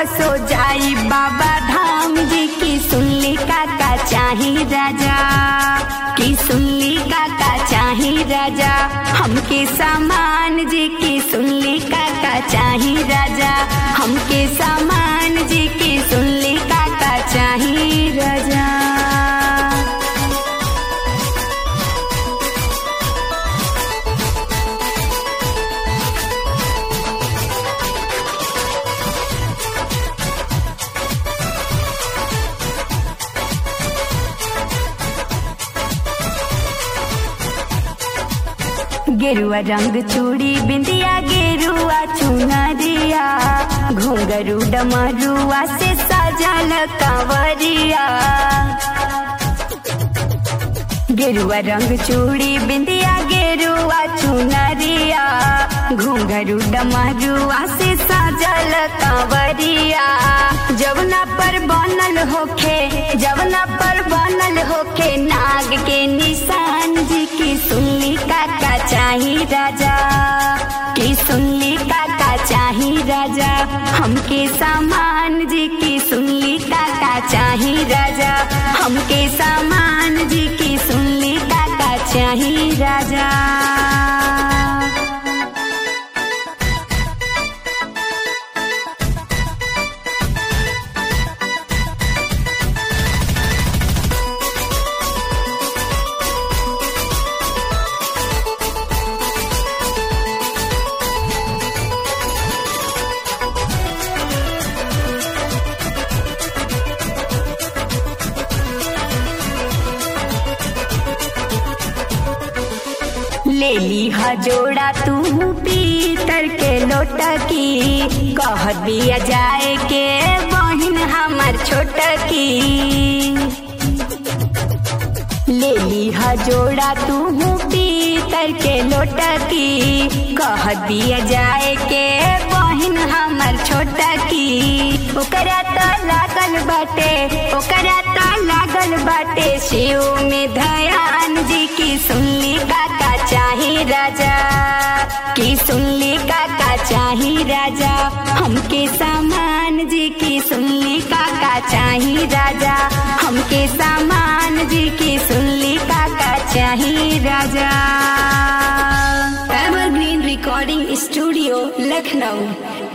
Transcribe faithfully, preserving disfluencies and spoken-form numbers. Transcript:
सो जाई बाबा धाम जी की सुनली काका चाही राजा की सुनली काका चाही राजा हमके सामान जी की सुनली काका चाही राजा हमके सामान जी की सुनली काका चाही राजा। गेरुआ रंग चूड़ी बिंदिया गेरुआ चुनरिया घुंघरू डमरुआ से सजल कंवरिया गेरुआ रंग चूड़ी बिंदिया गेरुआ चुनरिया घुंघरू डमरुआ से सजल कंवरिया जवना पर बनल होखे जवना पर बनल होखे नाग के निशान जी की सुनली काका चाही राजा की सुनली काका चाही राजा हमके सामान जी की सुनली काका चाही राजा हमके सामान जी की सुनली काका चाही राजा। ले ली जोड़ा तू पीतर के लोटा की कह दिया जाए के बहिन हमार छोटा की ले ली जोड़ा तू पीतर के लोटा की कह दिया जाए के बहिन हमार छोटा की ओकरा तो लागल बाटे ओकरा तो लागल बाटे शिव में ध्यान जी की सुनली काका चाही राजा की सुनली काका चाही राजा हमके सामान जी की सुनली काका चाही राजा हमके सामान जी की सुनली काका चाही राजा। Evergreen recording studio Lucknow.